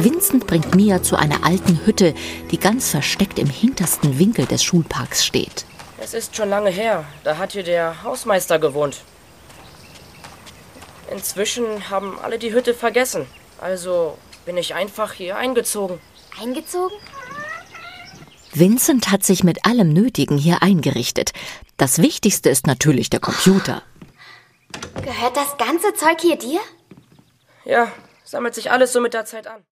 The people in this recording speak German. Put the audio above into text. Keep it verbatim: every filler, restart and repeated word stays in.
Vincent bringt Mia zu einer alten Hütte, die ganz versteckt im hintersten Winkel des Schulparks steht. Es ist schon lange her. Da hat hier der Hausmeister gewohnt. Inzwischen haben alle die Hütte vergessen. Also bin ich einfach hier eingezogen. Eingezogen? Vincent hat sich mit allem Nötigen hier eingerichtet. Das Wichtigste ist natürlich der Computer. Gehört das ganze Zeug hier dir? Ja, sammelt sich alles so mit der Zeit an.